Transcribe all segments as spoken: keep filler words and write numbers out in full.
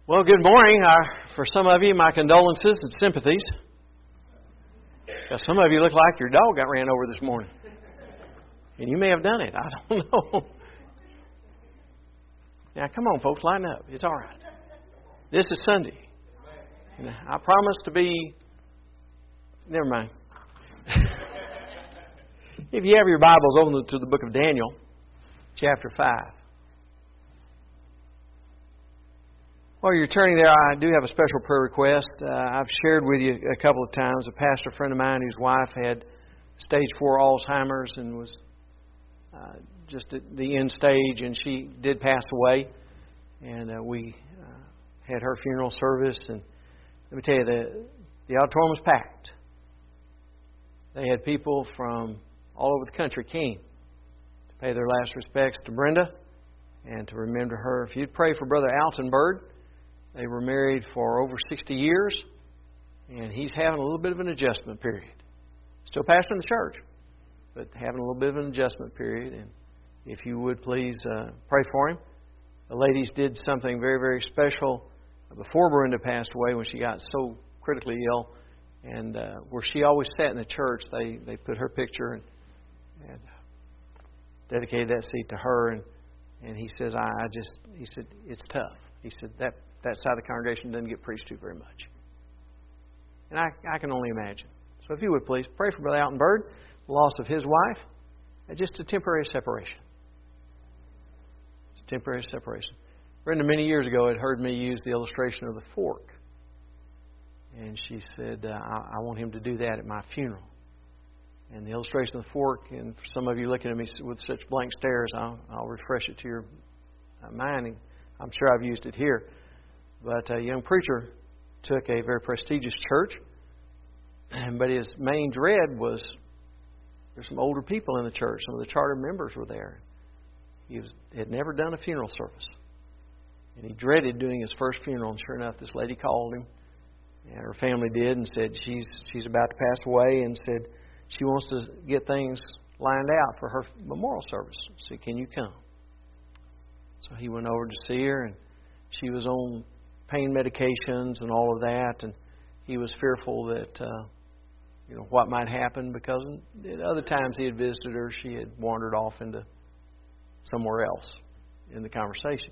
Well, good morning. Uh, for some of you, my condolences and sympathies. Because some of you look like your dog got ran over this morning. And you may have done it. I don't know. Now, come on, folks. Line up. It's all right. This is Sunday. And I promise to be... Never mind. If you have your Bibles, open to the book of Daniel, chapter five. While you're turning there, I do have a special prayer request. Uh, I've shared with you a couple of times. A pastor friend of mine whose wife had stage four Alzheimer's and was uh, just at the end stage, and she did pass away. And uh, we uh, had her funeral service. And let me tell you, the, the auditorium was packed. They had people from all over the country came to pay their last respects to Brenda and to remember her. If you'd pray for Brother Alton Bird. They were married for over sixty years, and he's having a little bit of an adjustment period. Still pastoring the church, but having a little bit of an adjustment period. And if you would please uh, pray for him. The ladies did something very, very special before Brenda passed away when she got so critically ill. And uh, where she always sat in the church, they, they put her picture and, and dedicated that seat to her. And, and he says, I, I just, he said, it's tough. He said, that that side of the congregation doesn't get preached to very much. And I, I can only imagine. So if you would please, pray for Brother Alton Bird, the loss of his wife, and just a temporary separation. It's a temporary separation. Brenda, many years ago, had heard me use the illustration of the fork. And she said, uh, I, I want him to do that at my funeral. And the illustration of the fork, and for some of you looking at me with such blank stares, I'll, I'll refresh it to your mind. I'm sure I've used it here. But a young preacher took a very prestigious church, but his main dread was there's some older people in the church. Some of the charter members were there. He was, had never done a funeral service. And he dreaded doing his first funeral. And sure enough, this lady called him, and her family did, and said she's she's about to pass away, and said she wants to get things lined out for her memorial service. I said, can you come? So he went over to see her, and she was on pain medications and all of that, and he was fearful that uh, you know what might happen, because at other times he had visited her, she had wandered off into somewhere else in the conversation.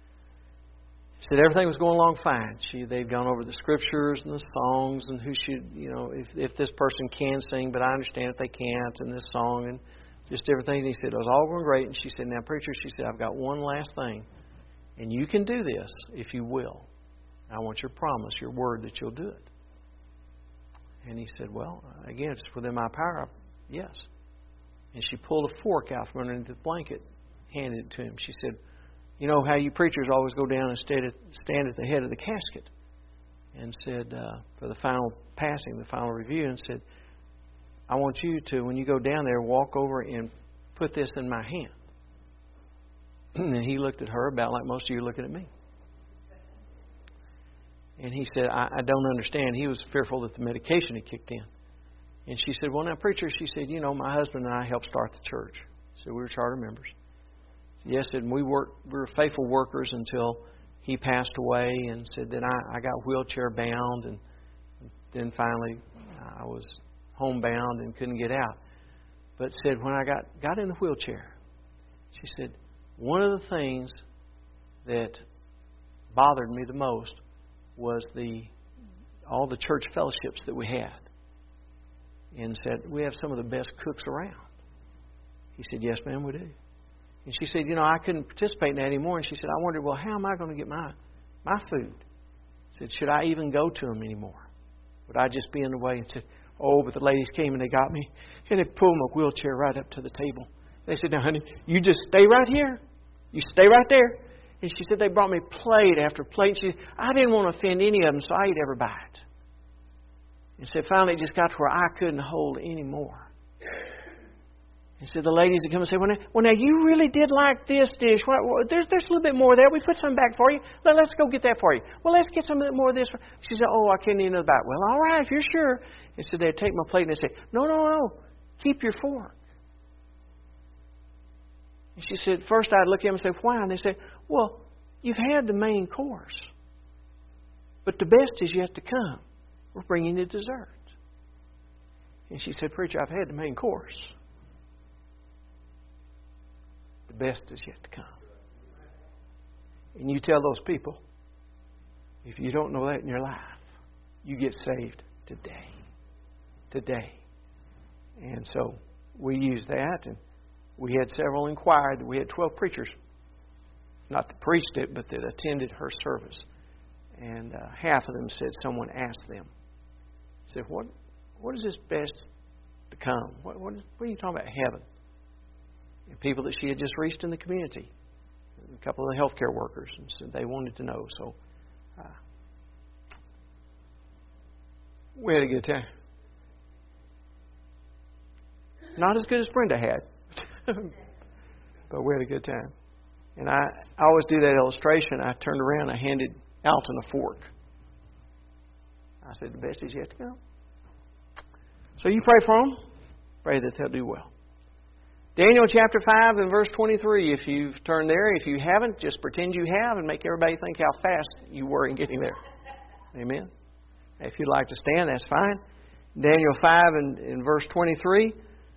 He said everything was going along fine. She they'd gone over the scriptures and the songs and who should you know if if this person can sing, but I understand if they can't, and this song and just everything. And he said it was all going great. And she said, now preacher, she said, I've got one last thing. And you can do this if you will. I want your promise, your word that you'll do it. And he said, well, again, if it's within my power, yes. And she pulled a fork out from underneath the blanket, handed it to him. She said, you know how you preachers always go down and stand at, stand at the head of the casket. And said, uh, for the final passing, the final review, and said, I want you to, when you go down there, walk over and put this in my hand. And he looked at her about like most of you are looking at me. And he said, I, I don't understand. He was fearful that the medication had kicked in. And she said, well, now, preacher, she said, you know, my husband and I helped start the church. So we were charter members. Yes, and we worked, we were faithful workers until he passed away. And said, then I, I got wheelchair bound. And then finally I was homebound and couldn't get out. But said, when I got, got in the wheelchair, she said, one of the things that bothered me the most was the all the church fellowships that we had. And said, we have some of the best cooks around. He said, yes, ma'am, we do. And she said, you know, I couldn't participate in that anymore. And she said, I wondered, well, how am I going to get my, my food? I said, should I even go to them anymore? Would I just be in the way? And said, oh, but the ladies came and they got me. And they pulled my wheelchair right up to the table. They said, now, honey, you just stay right here. You stay right there. And she said, they brought me plate after plate. And she said, I didn't want to offend any of them, so I ate every bite. And said, finally, it just got to where I couldn't hold any more. And said, the ladies would come and say, well now, well, now you really did like this dish. Well, well, there's, there's a little bit more there. We put some back for you. Let, let's go get that for you. Well, let's get some more of this. She said, oh, I can't eat another bite. Well, all right, if you're sure. And so they'd take my plate and they'd say, no, no, no, keep your fork. And she said, first I'd look at them and say, why? And they said, well, you've had the main course. But the best is yet to come. We're bringing the dessert. And she said, Preacher, I've had the main course. The best is yet to come. And you tell those people, if you don't know that in your life, you get saved today. Today. And so we used that, and we had several inquired. We had twelve preachers, not that preached it, but that attended her service. And uh, half of them said someone asked them, said, what, what is this best to come? What, what, is, what are you talking about, heaven? And people that she had just reached in the community, a couple of the healthcare workers, and said they wanted to know. So uh, we had a good time. Not as good as Brenda had, but we had a good time. And I, I always do that illustration. I turned around and I handed Alton a fork. I said, the best is yet to come. So you pray for them. Pray that they'll do well. Daniel chapter five and verse twenty-three. If you've turned there, if you haven't, just pretend you have and make everybody think how fast you were in getting there. Amen. If you'd like to stand, that's fine. Daniel five and in verse twenty-three.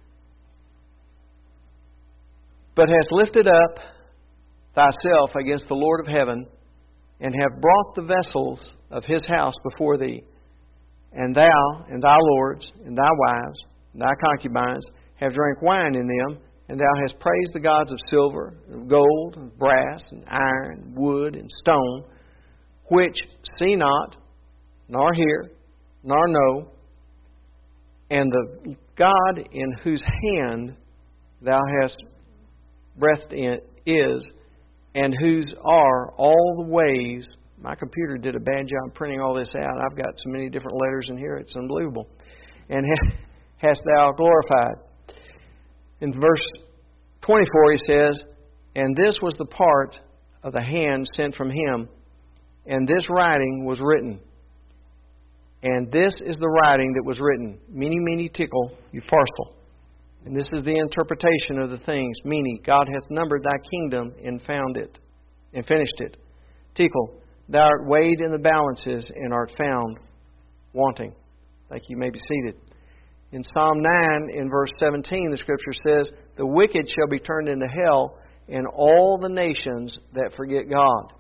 But hast lifted up thyself against the Lord of heaven, and have brought the vessels of His house before thee. And thou, and thy lords, and thy wives, and thy concubines, have drank wine in them, and thou hast praised the gods of silver, and gold, and brass, and iron, and wood, and stone, which see not, nor hear, nor know, and the God in whose hand thou hast breath in is, and whose are all the ways. My computer did a bad job printing all this out. I've got so many different letters in here, it's unbelievable. And hast thou glorified. In verse twenty-four he says, and this was the part of the hand sent from Him, and this writing was written. And this is the writing that was written. Mene, mene, tekel, upharsin. And this is the interpretation of the things. Meaning, God hath numbered thy kingdom and found it, and finished it. Tekel, thou art weighed in the balances and art found wanting. Thank you. You may be seated. In Psalm nine, in verse seventeen, the Scripture says, the wicked shall be turned into hell, and all the nations that forget God.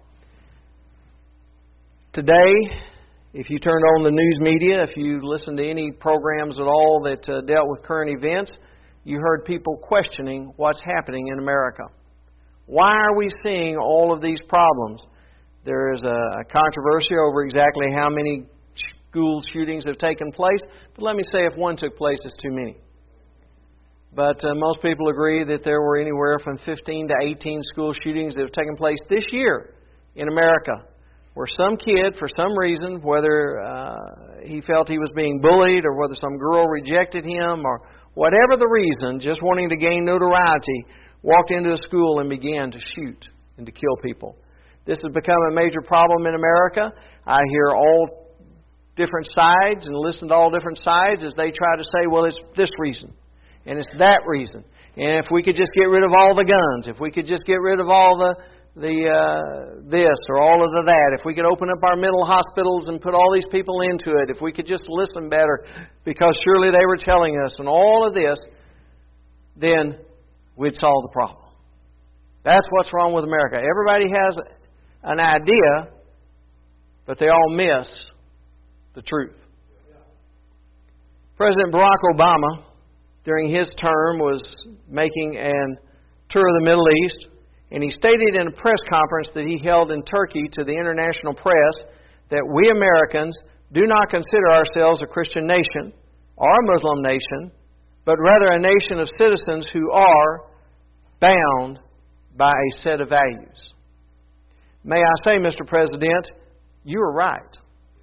Today, if you turned on the news media, if you listened to any programs at all that uh, dealt with current events, you heard people questioning what's happening in America. Why are we seeing all of these problems? There is a, a controversy over exactly how many school shootings have taken place. But let me say, if one took place, it's too many. But uh, most people agree that there were anywhere from fifteen to eighteen school shootings that have taken place this year in America, where some kid, for some reason, whether uh, he felt he was being bullied or whether some girl rejected him or whatever the reason, just wanting to gain notoriety, walked into a school and began to shoot and to kill people. This has become a major problem in America. I hear all different sides and listen to all different sides as they try to say, well, it's this reason and it's that reason. And if we could just get rid of all the guns, if we could just get rid of all the the uh, this or all of the that, if we could open up our mental hospitals and put all these people into it, if we could just listen better, because surely they were telling us, and all of this, then we'd solve the problem. That's what's wrong with America. Everybody has an idea, but they all miss the truth. President Barack Obama, during his term, was making a tour of the Middle East. And he stated in a press conference that he held in Turkey to the international press that we Americans do not consider ourselves a Christian nation or a Muslim nation, but rather a nation of citizens who are bound by a set of values. May I say, Mister President, you are right.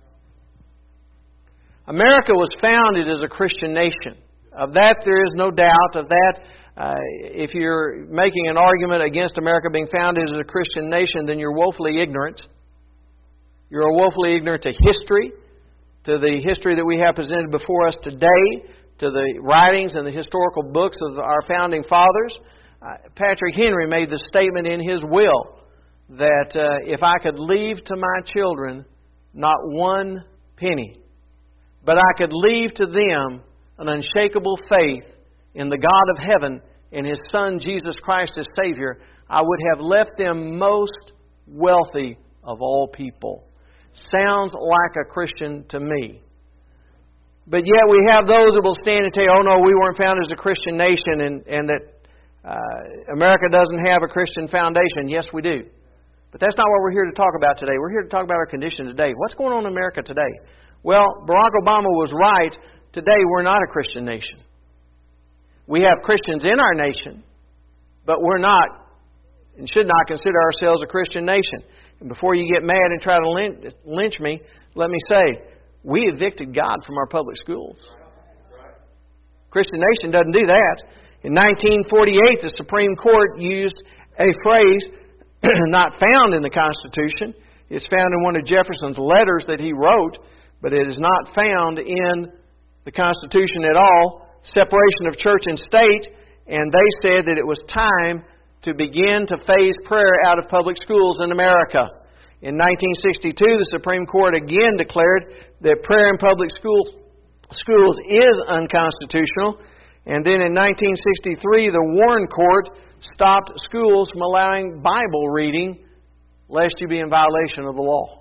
America was founded as a Christian nation. Of that there is no doubt. Of that, Uh, if you're making an argument against America being founded as a Christian nation, then you're woefully ignorant. You're woefully ignorant to history, to the history that we have presented before us today, to the writings and the historical books of our founding fathers. Uh, Patrick Henry made the statement in his will that uh, if I could leave to my children not one penny. But I could leave to them an unshakable faith in the God of heaven and His Son Jesus Christ as Savior. I would have left them most wealthy of all people. Sounds like a Christian to me. But yet we have those that will stand and tell you, oh no, we weren't founded as a Christian nation, and, and that uh, America doesn't have a Christian foundation. Yes, we do. But that's not what we're here to talk about today. We're here to talk about our condition today. What's going on in America today? Well, Barack Obama was right. Today we're not a Christian nation. We have Christians in our nation, but we're not and should not consider ourselves a Christian nation. And before you get mad and try to lynch, lynch me, let me say, we evicted God from our public schools. Christian nation doesn't do that. In nineteen forty-eight, the Supreme Court used a phrase not found in the Constitution. It's found in one of Jefferson's letters that he wrote, but it is not found in the Constitution at all. Separation of church and state, and they said that it was time to begin to phase prayer out of public schools in America. In nineteen sixty-two, the Supreme Court again declared that prayer in public schools, schools is unconstitutional. And then in nineteen sixty-three, the Warren Court stopped schools from allowing Bible reading lest you be in violation of the law.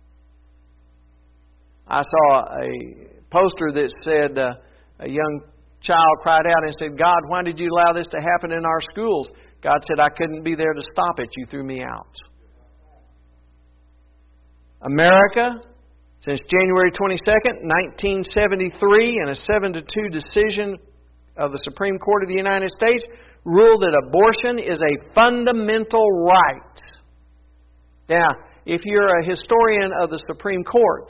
I saw a poster that said, uh, a young child cried out and said, God, why did you allow this to happen in our schools? God said, I couldn't be there to stop it. You threw me out. America, since January twenty-second, nineteen seventy-three, in a seven to two decision of the Supreme Court of the United States, ruled that abortion is a fundamental right. Now, if you're a historian of the Supreme Court,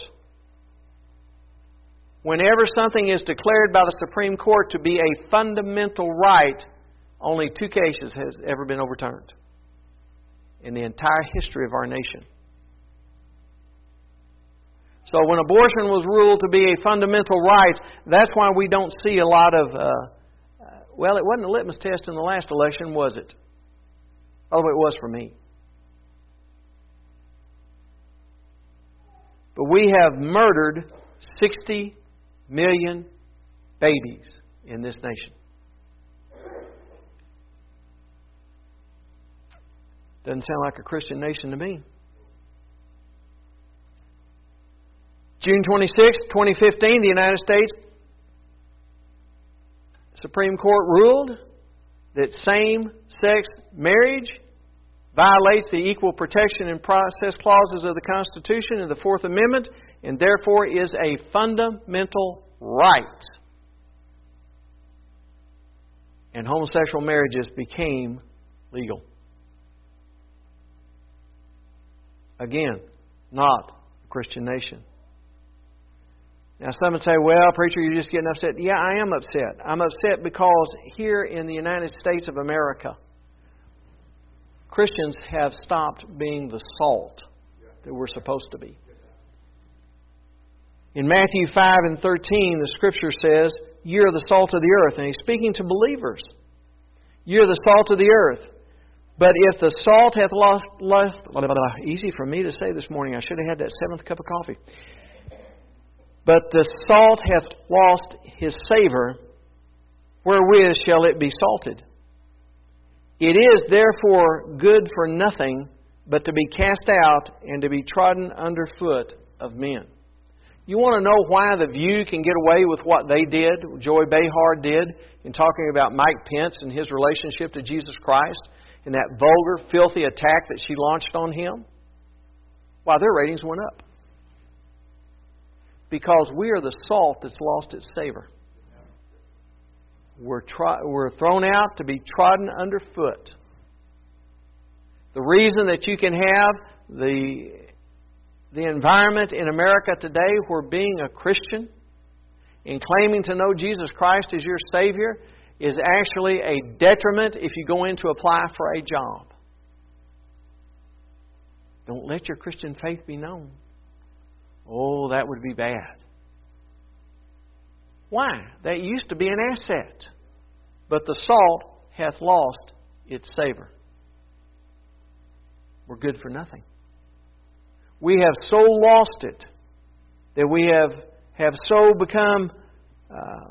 whenever something is declared by the Supreme Court to be a fundamental right, only two cases has ever been overturned in the entire history of our nation. So when abortion was ruled to be a fundamental right, that's why we don't see a lot of, uh, well, it wasn't a litmus test in the last election, was it? Although it was for me. But we have murdered sixty million babies in this nation. Doesn't sound like a Christian nation to me. June twenty-sixth, twenty fifteen, the United States Supreme Court ruled that same-sex marriage violates the equal protection and process clauses of the Constitution and the Fourth Amendment, and therefore is a fundamental right. And homosexual marriages became legal. Again, not a Christian nation. Now some would say, well, preacher, you're just getting upset. Yeah, I am upset. I'm upset because here in the United States of America, Christians have stopped being the salt that we're supposed to be. In Matthew five and thirteen, the Scripture says, you're the salt of the earth. And He's speaking to believers. You're the salt of the earth. But if the salt hath lost, lost blah, blah, blah, easy for me to say this morning. I should have had that seventh cup of coffee. But the salt hath lost his savor, wherewith shall it be salted? It is therefore good for nothing, but to be cast out and to be trodden under foot of men. You want to know why The View can get away with what they did, Joy Behar did, in talking about Mike Pence and his relationship to Jesus Christ, and that vulgar, filthy attack that she launched on him? Why, their ratings went up. Because we are the salt that's lost its savor. We're, tro- we're thrown out to be trodden underfoot. The reason that you can have the, the environment in America today where being a Christian and claiming to know Jesus Christ as your Savior is actually a detriment if you go in to apply for a job. Don't let your Christian faith be known. Oh, that would be bad. Why? That used to be an asset. But the salt hath lost its savor. We're good for nothing. We have so lost it that we have, have so become, uh,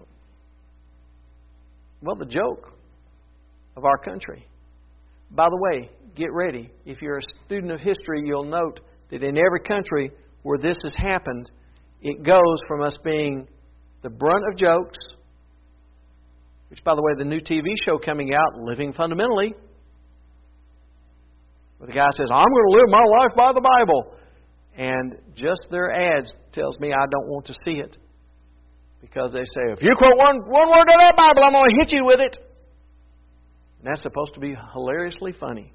well, the joke of our country. By the way, get ready. If you're a student of history, you'll note that in every country where this has happened, it goes from us being the brunt of jokes, which, by the way, the new T V show coming out, Living Fundamentally, where the guy says, I'm going to live my life by the Bible. And just their ads tells me I don't want to see it. Because they say, if you quote one, one word of that Bible, I'm going to hit you with it. And that's supposed to be hilariously funny.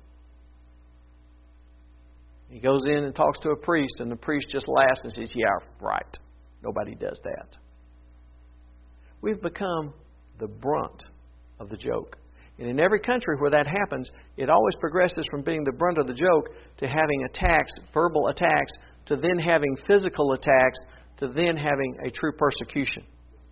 He goes in and talks to a priest, and the priest just laughs and says, yeah, right. Nobody does that. We've become the brunt of the joke. And in every country where that happens, it always progresses from being the brunt of the joke to having attacks, verbal attacks, to then having physical attacks, to then having a true persecution.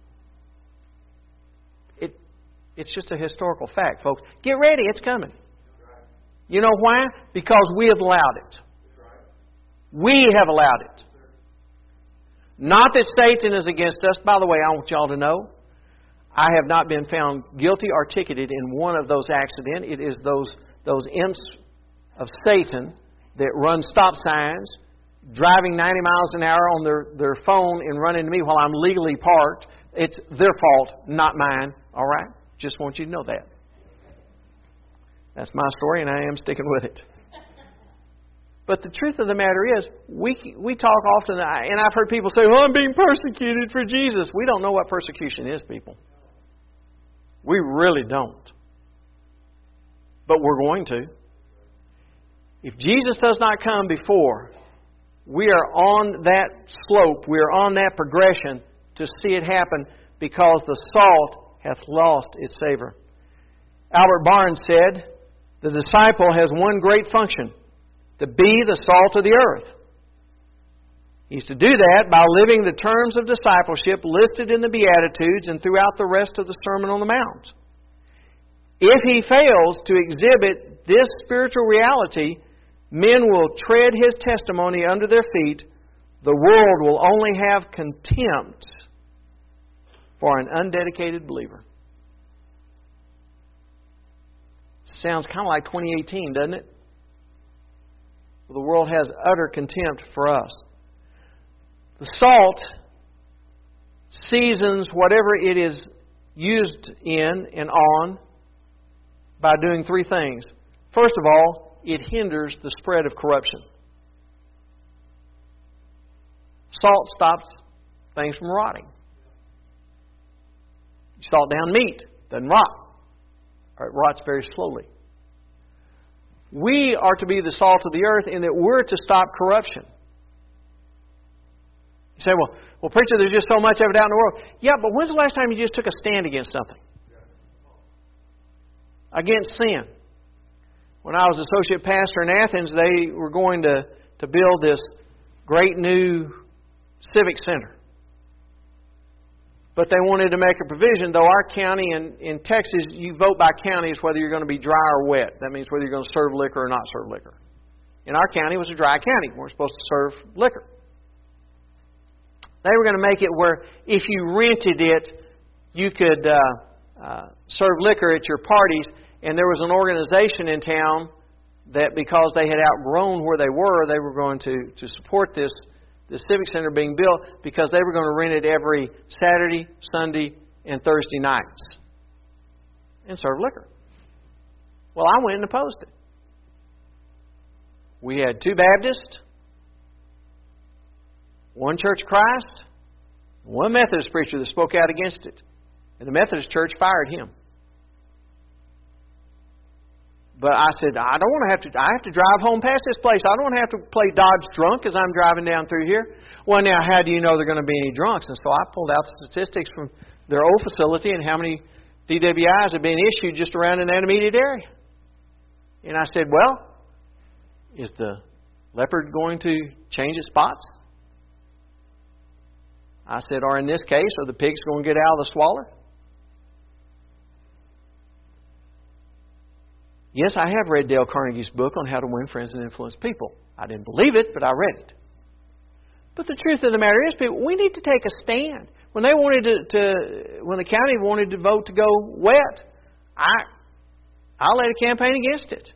It, it's just a historical fact, folks. Get ready, it's coming. You know why? Because we have allowed it. We have allowed it. Not that Satan is against us. By the way, I want y'all to know, I have not been found guilty or ticketed in one of those accidents. It is those, those imps of Satan that run stop signs, driving ninety miles an hour on their, their phone and run into me while I'm legally parked. It's their fault, not mine. All right? Just want you to know that. That's my story, and I am sticking with it. But the truth of the matter is, we we talk often, and I've heard people say, well, I'm being persecuted for Jesus. We don't know what persecution is, people. We really don't. But we're going to. If Jesus does not come before, we are on that slope, we are on that progression to see it happen because the salt hath lost its savor. Albert Barnes said, the disciple has one great function, to be the salt of the earth. He's to do that by living the terms of discipleship listed in the Beatitudes and throughout the rest of the Sermon on the Mount. If he fails to exhibit this spiritual reality, men will tread his testimony under their feet. The world will only have contempt for an undedicated believer. Sounds kind of like twenty eighteen, doesn't it? The world has utter contempt for us. The salt seasons whatever it is used in and on by doing three things. First of all, it hinders the spread of corruption. Salt stops things from rotting. You salt down meat, doesn't rot. Or it rots very slowly. We are to be the salt of the earth in that we're to stop corruption. You say, well, well, preacher, there's just so much of it out in the world. Yeah, but when's the last time you just took a stand against something? Against sin. When I was associate pastor in Athens, they were going to, to build this great new civic center. But they wanted to make a provision, though our county in, in Texas, you vote by counties whether you're going to be dry or wet. That means whether you're going to serve liquor or not serve liquor. In our county, it was a dry county. We weren't supposed to serve liquor. They were going to make it where if you rented it, you could uh, uh, serve liquor at your parties. And there was an organization in town that because they had outgrown where they were, they were going to, to support this the Civic Center being built because they were going to rent it every Saturday, Sunday, and Thursday nights and serve liquor. Well, I went and opposed it. We had two Baptists, one Church of Christ, one Methodist preacher that spoke out against it. And the Methodist church fired him. But I said, I don't want to have to, I have to drive home past this place. I don't want to have to play Dodge drunk as I'm driving down through here. Well, now, how do you know there are going to be any drunks? And so I pulled out the statistics from their old facility and how many D W Is have been issued just around in that immediate area. And I said, well, is the leopard going to change its spots? I said, or in this case, are the pigs going to get out of the swaller? Yes, I have read Dale Carnegie's book on how to win friends and influence people. I didn't believe it, but I read it. But the truth of the matter is, people, we need to take a stand. When they wanted to, to when the county wanted to vote to go wet, I, I led a campaign against it.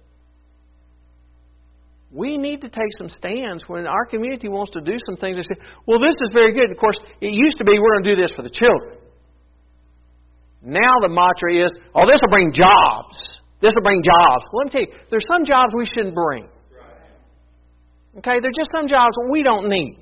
We need to take some stands when our community wants to do some things. They say, well, this is very good. Of course, it used to be, we're going to do this for the children. Now the mantra is, oh, this will bring jobs. This will bring jobs. Well, let me tell you, there's some jobs we shouldn't bring. Okay, there's just some jobs we don't need.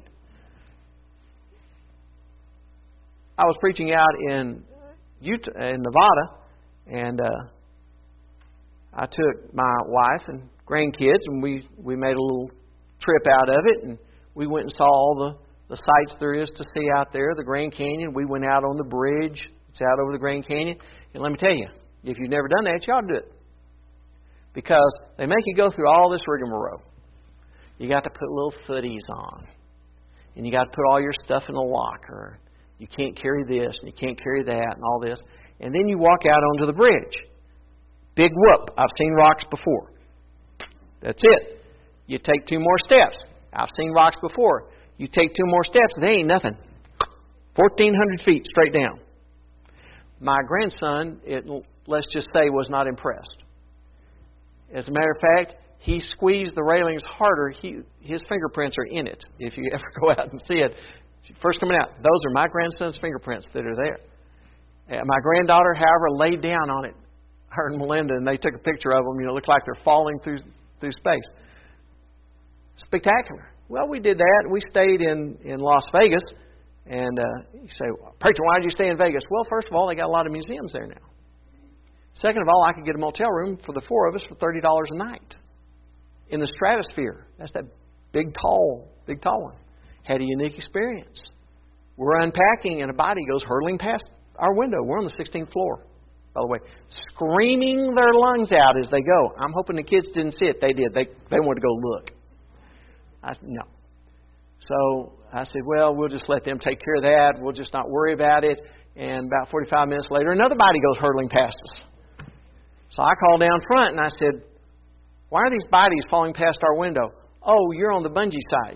I was preaching out in Utah, in Nevada, and uh, I took my wife and grandkids, and we, we made a little trip out of it, and we went and saw all the, the sights there is to see out there, the Grand Canyon. We went out on the bridge. It's out over the Grand Canyon. And let me tell you, if you've never done that, you ought to do it. Because they make you go through all this rigmarole. You got to put little footies on. And you got to put all your stuff in a locker. You can't carry this, and you can't carry that, and all this. And then you walk out onto the bridge. Big whoop. I've seen rocks before. That's it. You take two more steps. I've seen rocks before. You take two more steps, they ain't nothing. fourteen hundred feet straight down. My grandson, it, let's just say, was not impressed. As a matter of fact, he squeezed the railings harder. He, his fingerprints are in it. If you ever go out and see it, first coming out, those are my grandson's fingerprints that are there. And my granddaughter, however, laid down on it. Her and Melinda, and they took a picture of them. You know, look like they're falling through through space. Spectacular. Well, we did that. We stayed in, in Las Vegas. And uh, you say, preacher, why did you stay in Vegas? Well, first of all, they got a lot of museums there now. Second of all, I could get a motel room for the four of us for thirty dollars a night. In the Stratosphere. That's that big, tall, big, tall one. Had a unique experience. We're unpacking, and a body goes hurtling past our window. We're on the sixteenth floor, by the way, screaming their lungs out as they go. I'm hoping the kids didn't see it. They did. They they wanted to go look. I said, no. So I said, well, we'll just let them take care of that. We'll just not worry about it. And about forty-five minutes later, another body goes hurtling past us. So I called down front and I said, why are these bodies falling past our window? Oh, you're on the bungee side.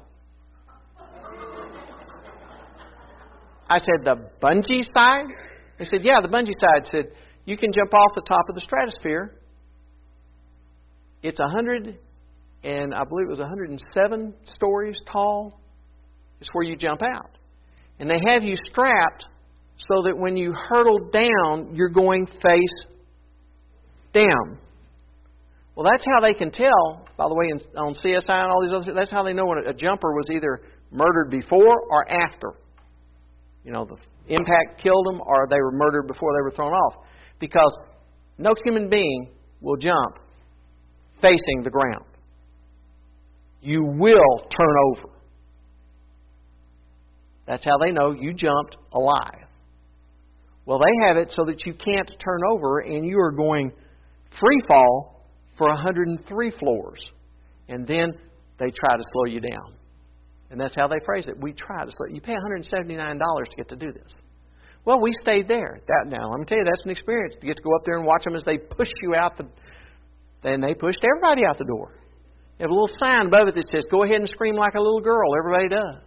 I said, the bungee side? They said, yeah, the bungee side. Said, you can jump off the top of the Stratosphere. It's a hundred, and I believe it was one hundred seven stories tall. It's where you jump out. And they have you strapped so that when you hurtle down, you're going face down. Well, that's how they can tell, by the way, in, on C S I and all these other, that's how they know when a, a jumper was either murdered before or after. You know, the impact killed them or they were murdered before they were thrown off. Because no human being will jump facing the ground. You will turn over. That's how they know you jumped alive. Well, they have it so that you can't turn over and you are going free fall for one hundred three floors. And then they try to slow you down. And that's how they phrase it. We try to slow you. You pay one hundred seventy-nine dollars to get to do this. Well, we stayed there. That now, let me tell you, that's an experience to get to go up there and watch them as they push you out the. Then they pushed everybody out the door. They have a little sign above it that says, "Go ahead and scream like a little girl." Everybody does.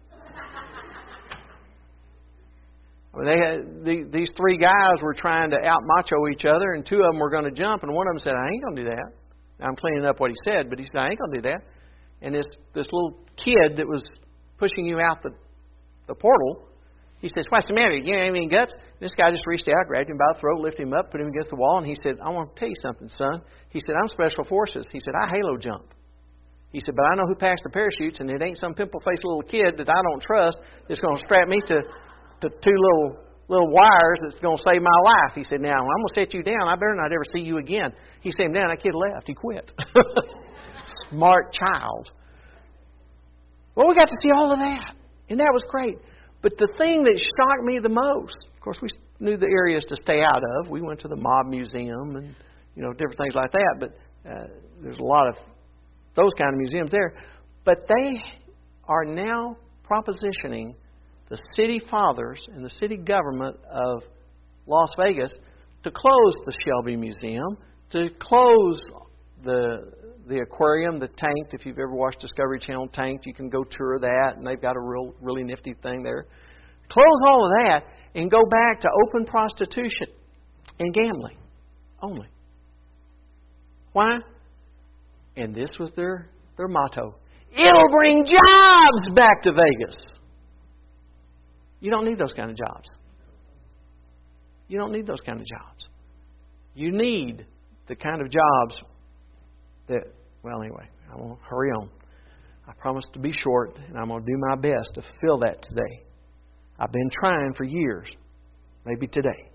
They had, the, these three guys were trying to out-macho each other, and two of them were going to jump, and one of them said, I ain't going to do that. Now, I'm cleaning up what he said, but he said, I ain't going to do that. And this, this little kid that was pushing you out the, the portal, he says, what's the matter? You ain't have any guts? And this guy just reached out, grabbed him by the throat, lifted him up, put him against the wall, and he said, I want to tell you something, son. He said, I'm Special Forces. He said, I halo jump. He said, but I know who passed the parachutes, and it ain't some pimple-faced little kid that I don't trust that's going to strap me to... to two little little wires that's going to save my life. He said, now, I'm going to set you down. I better not ever see you again. He said, now, that kid left. He quit. Smart child. Well, we got to see all of that. And that was great. But the thing that shocked me the most, of course, we knew the areas to stay out of. We went to the Mob Museum and, you know, different things like that. But uh, there's a lot of those kind of museums there. But they are now propositioning the city fathers and the city government of Las Vegas to close the Shelby Museum, to close the the aquarium, the Tanked. If you've ever watched Discovery Channel Tanked, you can go tour that, and they've got a real, really nifty thing there. Close all of that and go back to open prostitution and gambling only. Why? And this was their, their motto. It'll bring jobs back to Vegas. You don't need those kind of jobs. You don't need those kind of jobs. You need the kind of jobs that, well, anyway, I'm going to hurry on. I promised to be short, and I'm going to do my best to fulfill that today. I've been trying for years. Maybe today.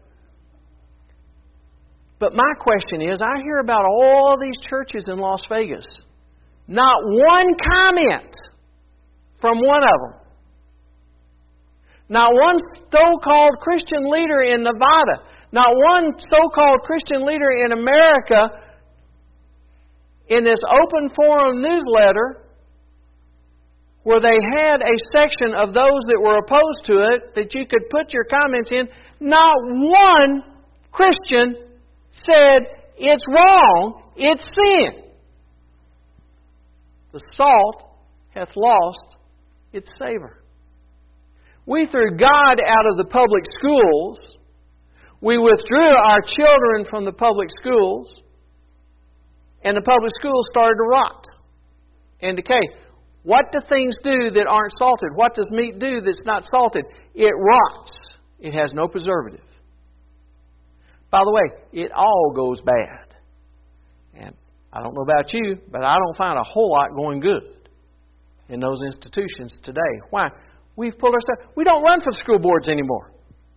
But my question is, I hear about all these churches in Las Vegas. Not one comment from one of them. Not one so-called Christian leader in Nevada. Not one so-called Christian leader in America in this open forum newsletter where they had a section of those that were opposed to it that you could put your comments in. Not one Christian said, it's wrong, it's sin. The salt hath lost its savor. We threw God out of the public schools. We withdrew our children from the public schools. And the public schools started to rot and decay. What do things do that aren't salted? What does meat do that's not salted? It rots. It has no preservative. By the way, it all goes bad. And I don't know about you, but I don't find a whole lot going good in those institutions today. Why? We've pulled ourselves. We don't run for the school boards anymore.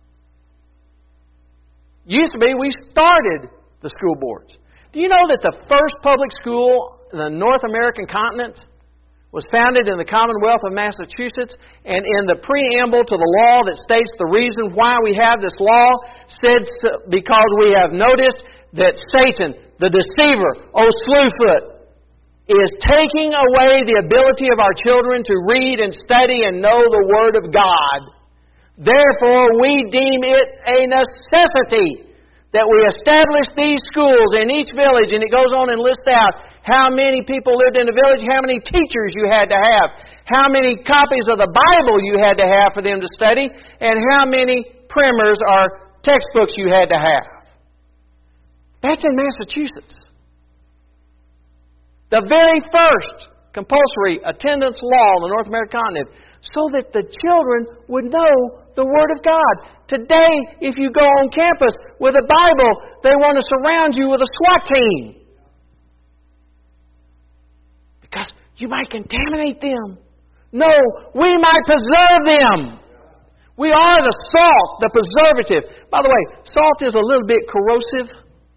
Used to be, we started the school boards. Do you know that the first public school in the North American continent was founded in the Commonwealth of Massachusetts, and in the preamble to the law that states the reason why we have this law said because we have noticed that Satan, the deceiver, O Slewfoot, is taking away the ability of our children to read and study and know the Word of God. Therefore, we deem it a necessity that we establish these schools in each village, and it goes on and lists out how many people lived in the village, how many teachers you had to have, how many copies of the Bible you had to have for them to study, and how many primers or textbooks you had to have. That's in Massachusetts. The very first compulsory attendance law on the North American continent, so that the children would know the Word of God. Today, if you go on campus with a Bible, they want to surround you with a SWAT team. Because you might contaminate them. No, we might preserve them. We are the salt, the preservative. By the way, salt is a little bit corrosive.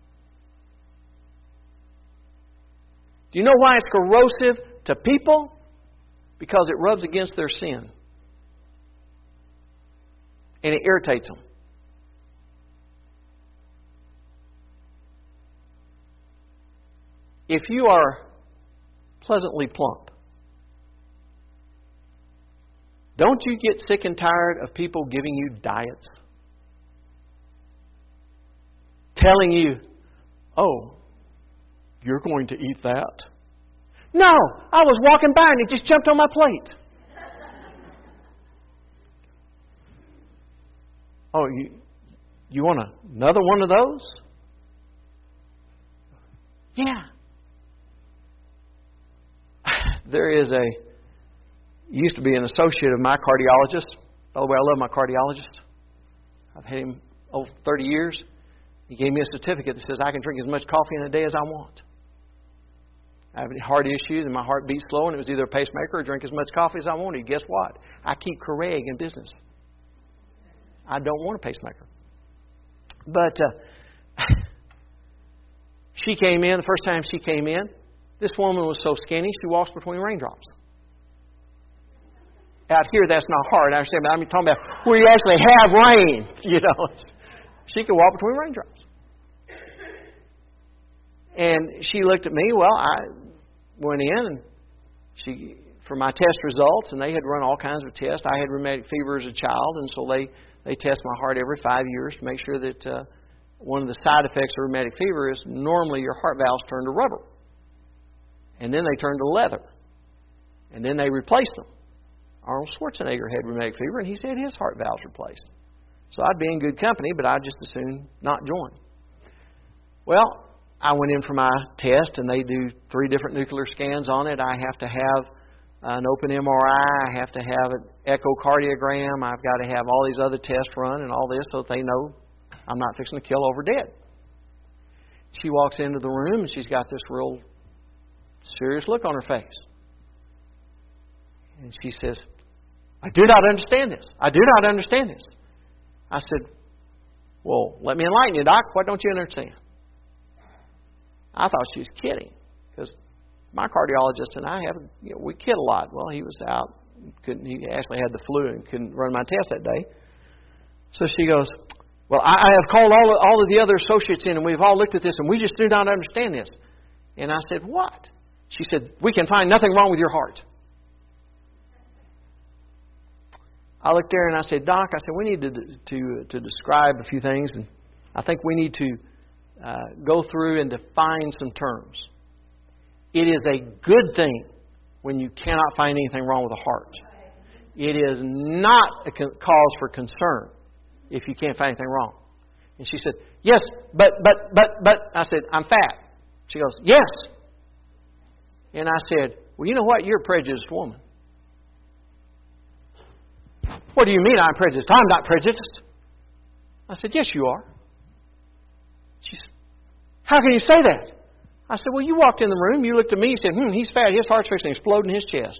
Do you know why it's corrosive to people? Because it rubs against their sin. And it irritates them. If you are pleasantly plump, don't you get sick and tired of people giving you diets? Telling you, oh, you're going to eat that? No, I was walking by and it just jumped on my plate. Oh, you, you want another one of those? Yeah. There is a, used to be an associate of my cardiologist. By the way, I love my cardiologist. I've had him over thirty years. He gave me a certificate that says I can drink as much coffee in a day as I want. I have heart issues and my heart beats slow, and it was either a pacemaker or drink as much coffee as I wanted. Guess what? I keep Craig in business. I don't want a pacemaker. But uh, she came in, the first time she came in, this woman was so skinny, she walks between raindrops. Out here, that's not hard. I understand, but I'm talking about where you actually have rain, you know. She could walk between raindrops. And she looked at me. Well, I went in and she, for my test results, and they had run all kinds of tests. I had rheumatic fever as a child, and so they, they test my heart every five years to make sure that uh, one of the side effects of rheumatic fever is normally your heart valves turn to rubber. And then they turned to leather. And then they replaced them. Arnold Schwarzenegger had rheumatic fever, and he's had his heart valves replaced. So I'd be in good company, but I'd just as soon not join. Well, I went in for my test, and they do three different nuclear scans on it. I have to have an open M R I. I have to have an echocardiogram. I've got to have all these other tests run and all this so that they know I'm not fixing to kill over dead. She walks into the room, and she's got this real serious look on her face. And she says, I do not understand this. I do not understand this. I said, well, let me enlighten you, Doc. What don't you understand? I thought she was kidding, because my cardiologist and I have, you know, we kid a lot. Well, he was out, couldn't. He actually had the flu and couldn't run my test that day. So she goes, well, I, I have called all of, all of the other associates in, and we've all looked at this, and we just do not understand this. And I said, what? She said, we can find nothing wrong with your heart. I looked there and I said, Doc, I said, we need to to to describe a few things, and I think we need to uh, go through and define some terms. It is a good thing when you cannot find anything wrong with the heart. It is not a cause for concern if you can't find anything wrong. And she said, yes, but, but, but, but. I said, I'm fat. She goes, yes. And I said, well, you know what? You're a prejudiced woman. What do you mean I'm prejudiced? I'm not prejudiced. I said, yes, you are. She said, how can you say that? I said, well, you walked in the room, you looked at me, you said, hmm, he's fat, his heart's fixing to explode in his chest.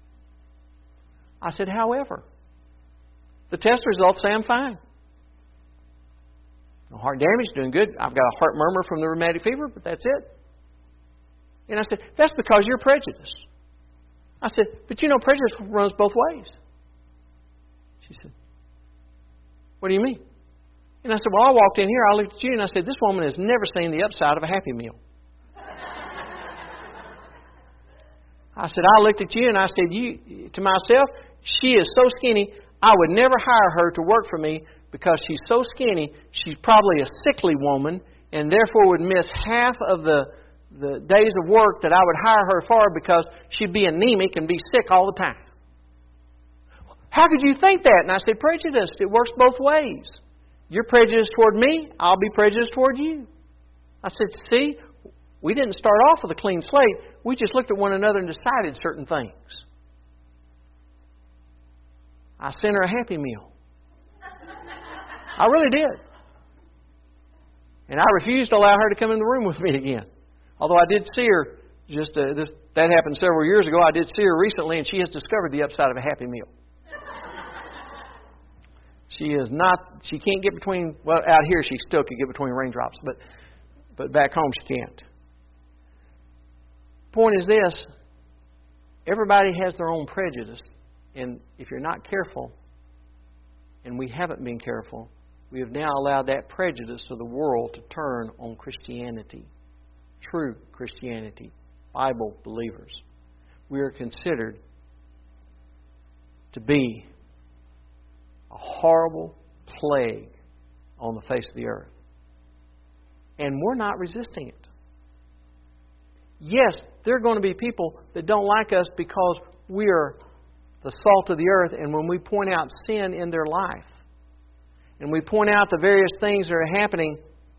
I said, however, the test results say I'm fine. No heart damage, doing good. I've got a heart murmur from the rheumatic fever, but that's it. And I said, that's because you're prejudiced. I said, but you know, prejudice runs both ways. She said, what do you mean? And I said, well, I walked in here, I looked at you, and I said, this woman has never seen the upside of a Happy Meal. I said, I looked at you, and I said, you to myself, she is so skinny, I would never hire her to work for me because she's so skinny, she's probably a sickly woman, and therefore would miss half of the, the days of work that I would hire her for because she'd be anemic and be sick all the time. How could you think that? And I said, prejudiced. It works both ways. You're prejudiced toward me, I'll be prejudiced toward you. I said, see, we didn't start off with a clean slate. We just looked at one another and decided certain things. I sent her a Happy Meal. I really did. And I refused to allow her to come in the room with me again. Although I did see her, just uh, this, that happened several years ago. I did see her recently, and she has discovered the upside of a Happy Meal. She is not, she can't get between, well, out here she still can get between raindrops, but but back home she can't. Point is this, everybody has their own prejudice, and if you're not careful, and we haven't been careful, we have now allowed that prejudice of the world to turn on Christianity, true Christianity, Bible believers. We are considered to be a horrible plague on the face of the earth. And we're not resisting it. Yes, there are going to be people that don't like us because we are the salt of the earth, and when we point out sin in their life, and we point out the various things that are happening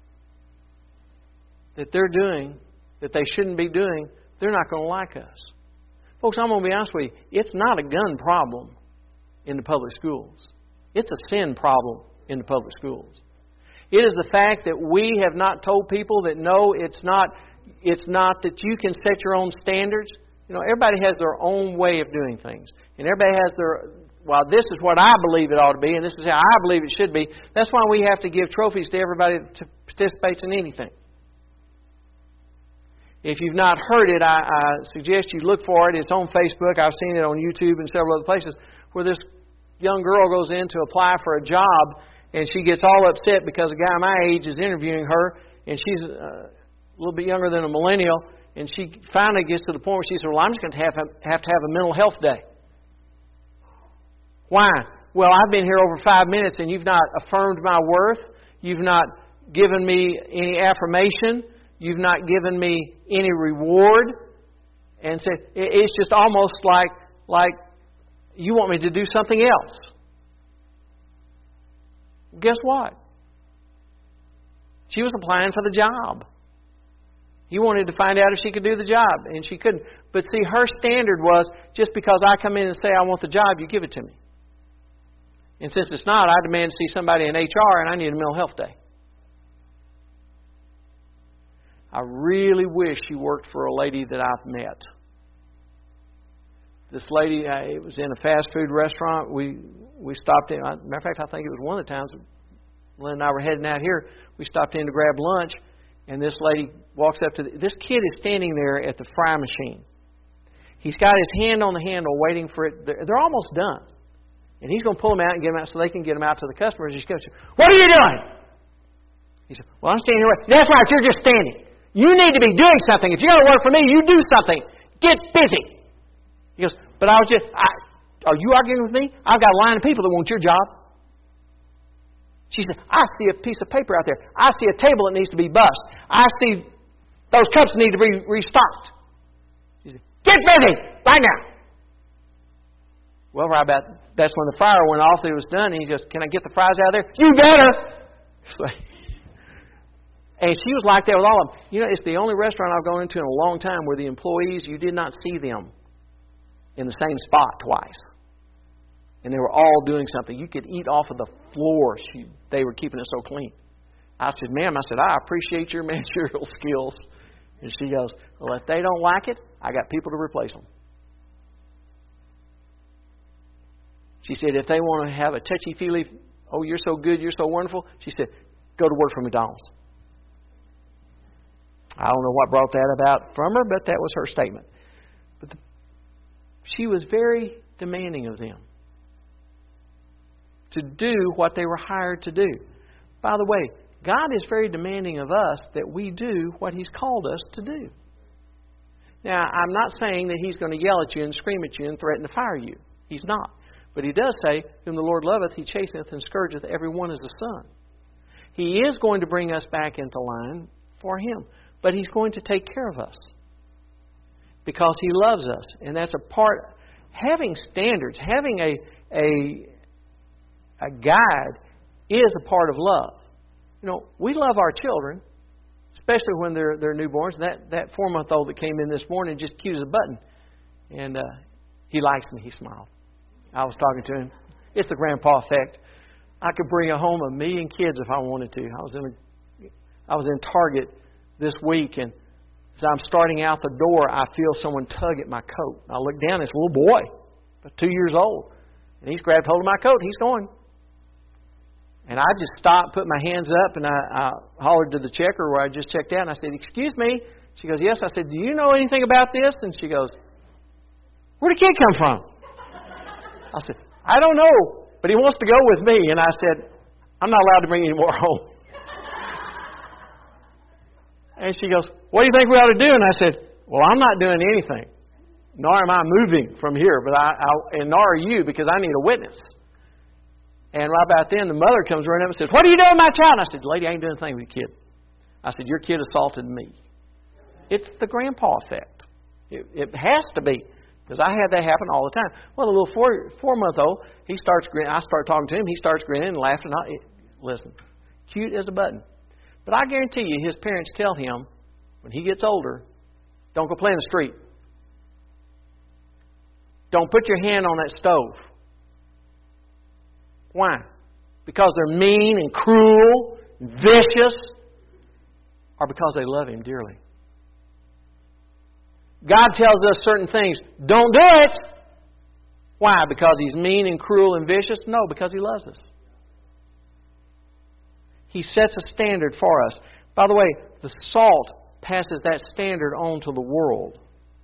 that they're doing, that they shouldn't be doing, they're not going to like us. Folks, I'm going to be honest with you. It's not a gun problem in the public schools. It's a sin problem in the public schools. It is the fact that we have not told people that no, it's not, it's not that you can set your own standards. You know, everybody has their own way of doing things. And everybody has their, well, this is what I believe it ought to be, and this is how I believe it should be. That's why we have to give trophies to everybody that participates in anything. If you've not heard it, I, I suggest you look for it. It's on Facebook. I've seen it on YouTube and several other places where this young girl goes in to apply for a job, and she gets all upset because a guy my age is interviewing her, and she's uh, a little bit younger than a millennial, and she finally gets to the point where she says, well, I'm just going to have, have to have a mental health day. Why? Well, I've been here over five minutes, and you've not affirmed my worth. You've not given me any affirmation. You've not given me any reward. and said, it's just almost like, like you want me to do something else. Guess what? She was applying for the job. He wanted to find out if she could do the job, and she couldn't. But see, her standard was, just because I come in and say I want the job, you give it to me. And since it's not, I demand to see somebody in H R, and I need a mental health day. I really wish she worked for a lady that I've met. This lady, uh, it was in a fast food restaurant. We we stopped in. Matter of fact, I think it was one of the times Lynn and I were heading out here. We stopped in to grab lunch, and this lady walks up to the, this kid is standing there at the fry machine. He's got his hand on the handle, waiting for it. They're, they're almost done, and he's going to pull them out and get them out so they can get them out to the customers. He goes, "What are you doing?" He said, "Well, I'm standing here." "That's right. You're just standing. You need to be doing something. If you're going to work for me, you do something. Get busy." He goes, "But I was just, I, are you arguing with me? I've got a line of people that want your job." She said, "I see a piece of paper out there. I see a table that needs to be bussed. I see those cups need to be restocked." She said, "Get busy right now." Well, right about that's when the fryer went off. It was done. And he goes, "Can I get the fries out of there?" "You better." And she was like that with all of them. You know, it's the only restaurant I've gone into in a long time where the employees, you did not see them in the same spot twice. And they were all doing something. You could eat off of the floor. She, they were keeping it so clean. I said, "Ma'am," I said, "I appreciate your managerial skills." And she goes, "Well, if they don't like it, I got people to replace them." She said, "If they want to have a touchy-feely, oh, you're so good, you're so wonderful," she said, "go to work for McDonald's." I don't know what brought that about from her, but that was her statement. But the, she was very demanding of them to do what they were hired to do. By the way, God is very demanding of us that we do what He's called us to do. Now, I'm not saying that He's going to yell at you and scream at you and threaten to fire you. He's not. But He does say, "Whom the Lord loveth, He chasteneth and scourgeth every one as a son." He is going to bring us back into line for Him. But He's going to take care of us because He loves us. And that's a part. Having standards, having a, a, a guide is a part of love. You know, we love our children, especially when they're, they're newborns. That, that four-month-old that came in this morning just cues a button. And uh, he likes me. He smiled. I was talking to him. It's the grandpa effect. I could bring home a million kids if I wanted to. I was in a, I was in Target this week, and as I'm starting out the door, I feel someone tug at my coat. I look down, it's a little boy, about two years old, and he's grabbed hold of my coat. He's going. And I just stopped, put my hands up, and I, I hollered to the checker where I just checked out, and I said, "Excuse me." She goes, "Yes." I said, "Do you know anything about this?" And she goes, "Where'd the kid come from?" I said, "I don't know, but he wants to go with me." And I said, "I'm not allowed to bring any more home." And she goes, "What do you think we ought to do?" And I said, "Well, I'm not doing anything, nor am I moving from here, but I, I and nor are you, because I need a witness." And right about then, the mother comes running up and says, "What are you doing with my child?" And I said, "Lady, I ain't doing anything with your kid." I said, "Your kid assaulted me." It's the grandpa effect. It, it has to be, because I had that happen all the time. Well, the little four, four-month-old, he starts grinning. I start talking to him. He starts grinning and laughing. I, listen, cute as a button. But I guarantee you, his parents tell him, when he gets older, don't go play in the street. Don't put your hand on that stove. Why? Because they're mean and cruel and vicious, or because they love Him dearly? God tells us certain things. Don't do it. Why? Because He's mean and cruel and vicious? No, because He loves us. He sets a standard for us. By the way, the salt passes that standard on to the world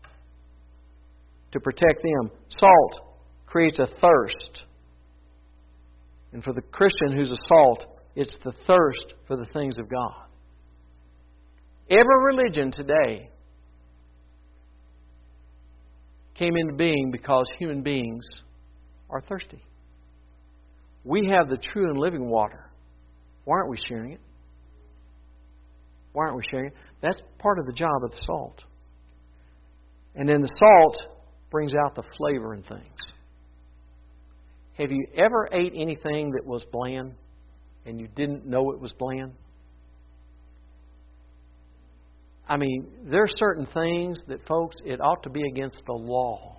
to protect them. Salt creates a thirst. And for the Christian who's a salt, it's the thirst for the things of God. Every religion today came into being because human beings are thirsty. We have the true and living water. Why aren't we sharing it? Why aren't we sharing it? That's part of the job of the salt. And then the salt brings out the flavor in things. Have you ever ate anything that was bland and you didn't know it was bland? I mean, there are certain things that, folks, it ought to be against the law.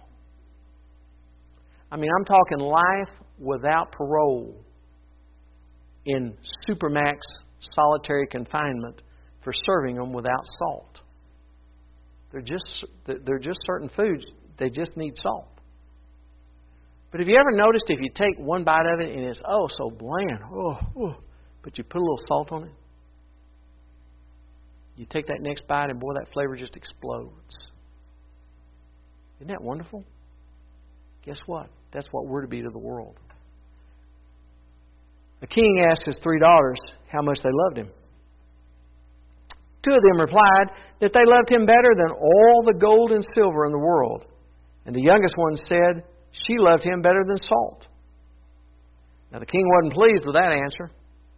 I mean, I'm talking life without parole in supermax solitary confinement for serving them without salt. They're just they're just certain foods. They just need salt. But have you ever noticed if you take one bite of it and it's oh so bland, oh, oh, but you put a little salt on it, you take that next bite and boy, that flavor just explodes. Isn't that wonderful? Guess what? That's what we're to be to the world. The king asked his three daughters how much they loved him. Two of them replied that they loved him better than all the gold and silver in the world. And the youngest one said she loved him better than salt. Now the king wasn't pleased with that answer.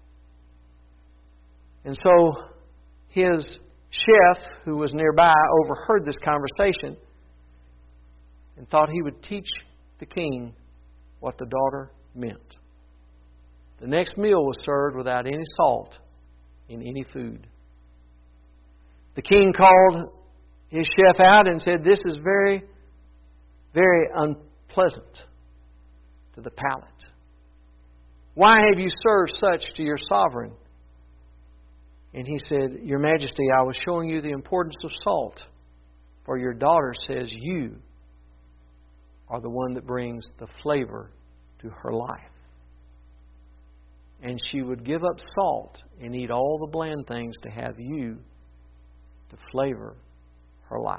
And so his chef, who was nearby, overheard this conversation and thought he would teach the king what the daughter meant. The next meal was served without any salt in any food. The king called his chef out and said, "This is very, very unpleasant to the palate. Why have you served such to your sovereign?" And he said, "Your Majesty, I was showing you the importance of salt, for your daughter says you are the one that brings the flavor to her life. And she would give up salt and eat all the bland things to have you to flavor her life."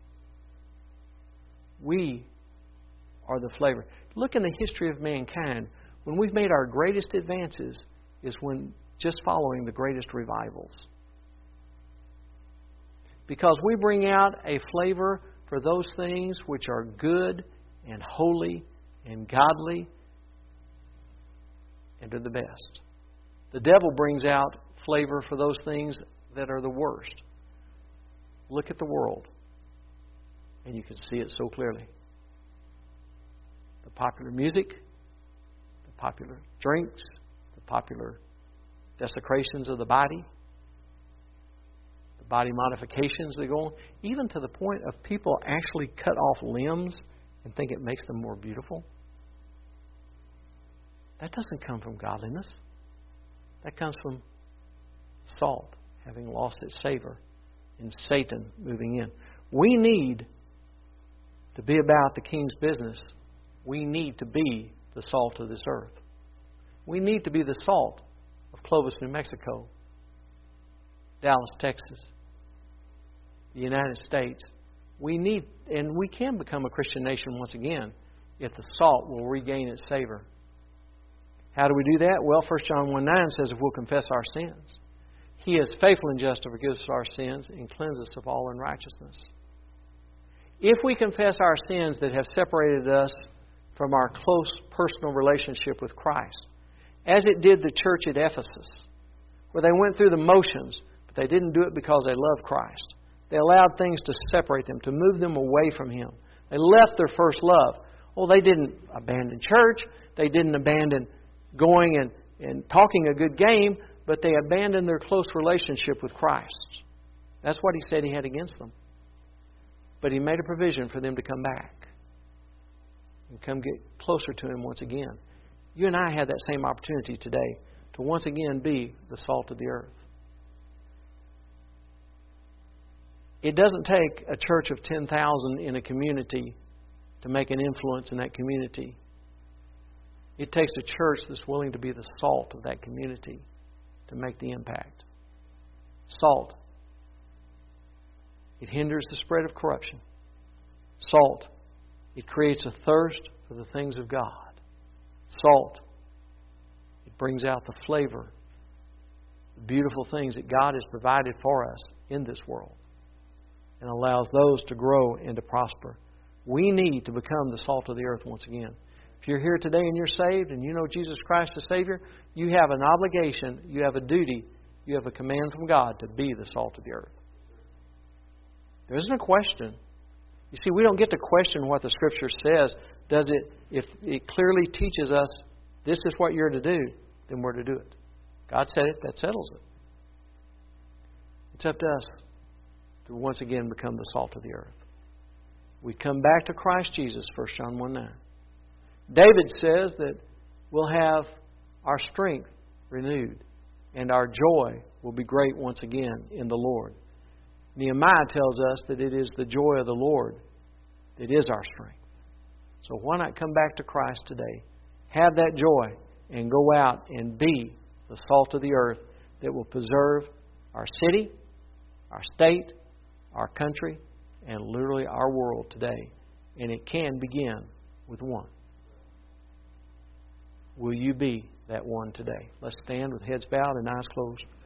We are the flavor. Look in the history of mankind. When we've made our greatest advances is when just following the greatest revivals. Because we bring out a flavor for those things which are good and holy and godly and are the best. The devil brings out flavor for those things that are the worst. Look at the world, and you can see it so clearly. The popular music, the popular drinks, the popular desecrations of the body, the body modifications that go on, even to the point of people actually cut off limbs and think it makes them more beautiful. That doesn't come from godliness. That comes from salt having lost its savor and Satan moving in. We need to be about the King's business. We need to be the salt of this earth. We need to be the salt of Clovis, New Mexico, Dallas, Texas, the United States. We need, and we can become a Christian nation once again if the salt will regain its savor. How do we do that? Well, First John one nine says if we'll confess our sins, He is faithful and just to forgive us our sins and cleanse us of all unrighteousness. If we confess our sins that have separated us from our close personal relationship with Christ, as it did the church at Ephesus, where they went through the motions, but they didn't do it because they loved Christ. They allowed things to separate them, to move them away from Him. They left their first love. Well, they didn't abandon church. They didn't abandon going and, and talking a good game, but they abandoned their close relationship with Christ. That's what He said He had against them. But He made a provision for them to come back and come get closer to Him once again. You and I have that same opportunity today to once again be the salt of the earth. It doesn't take a church of ten thousand in a community to make an influence in that community. It takes a church that's willing to be the salt of that community to make the impact. Salt. It hinders the spread of corruption. Salt. It creates a thirst for the things of God. Salt. It brings out the flavor, the beautiful things that God has provided for us in this world, and allows those to grow and to prosper. We need to become the salt of the earth once again. If you're here today and you're saved and you know Jesus Christ as Savior, you have an obligation, you have a duty, you have a command from God to be the salt of the earth. There isn't a question. You see, we don't get to question what the Scripture says. Does it? If it clearly teaches us this is what you're to do, then we're to do it. God said it, that settles it. It's up to us to once again become the salt of the earth. We come back to Christ Jesus, First John one nine. David says that we'll have our strength renewed and our joy will be great once again in the Lord. Nehemiah tells us that it is the joy of the Lord that is our strength. So why not come back to Christ today, have that joy, and go out and be the salt of the earth that will preserve our city, our state, our country, and literally our world today. And it can begin with one. Will you be that one today? Let's stand with heads bowed and eyes closed.